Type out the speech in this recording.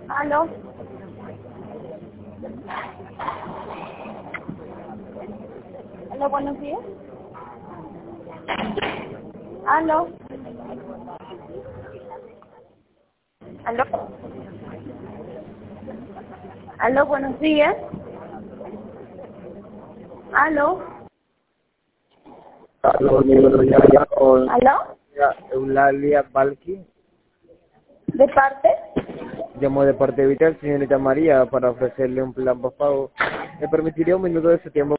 Aló. Aló, buenos días. Aló. Aló. Aló, buenos días. Aló. Aló, buenos días, con Aló. Eulalia Balki. ¿De parte? Llamo de parte de Vital, señorita María, para ofrecerle un plan postpago. ¿Me permitiría un minuto de su tiempo?